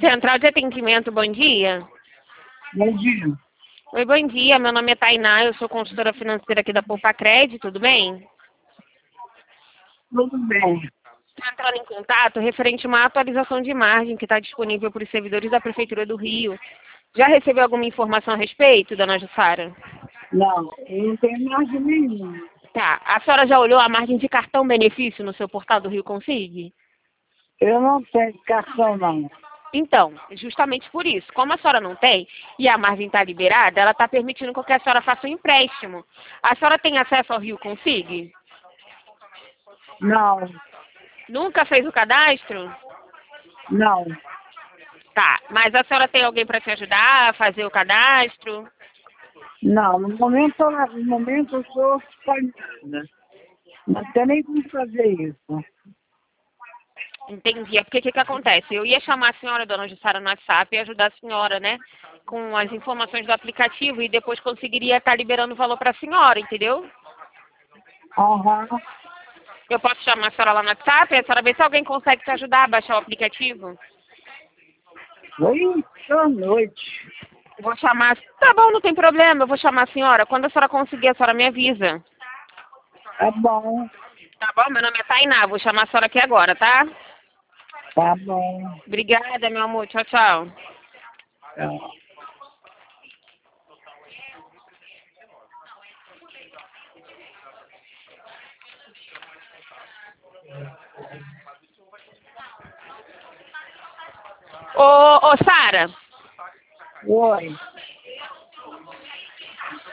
Central de Atendimento, bom dia. Bom dia. Oi, bom dia. Meu nome é Tainá, eu sou consultora financeira aqui da Poupa Crédito, tudo bem? Tudo bem. Estou entrando em contato referente a uma atualização de margem que está disponível para os servidores da Prefeitura do Rio. Já recebeu alguma informação a respeito, dona Jussara? Não, eu não tenho margem nenhuma. Tá. A senhora já olhou a margem de cartão benefício no seu portal do Rio Consigne? Eu não tenho cartão, não. Então, justamente por isso, como a senhora não tem e a margem está liberada, ela está permitindo com que a senhora faça um empréstimo. A senhora tem acesso ao Rio Consigne? Não, Nunca fez o cadastro? não. Tá, mas a senhora tem alguém para te ajudar a fazer o cadastro? Não, no momento eu sou hospitalizada. Não tem nem como fazer isso. Entendi. É porque o que acontece? Eu ia chamar a senhora, dona Jussara, no WhatsApp e ajudar a senhora, né? Com as informações do aplicativo e depois conseguiria estar liberando o valor para a senhora, entendeu? Aham. Eu posso chamar a senhora lá no WhatsApp e a senhora ver se alguém consegue te ajudar a baixar o aplicativo? Oi, boa noite. Vou chamar. Tá bom, não tem problema, eu vou chamar a senhora. Quando a senhora conseguir, a senhora me avisa. Tá bom, Tá bom? Meu nome é Tainá, vou chamar a senhora aqui agora, tá? tá bom. Obrigada, meu amor. Tchau, tchau. Tá. Ô, Sara, Oi.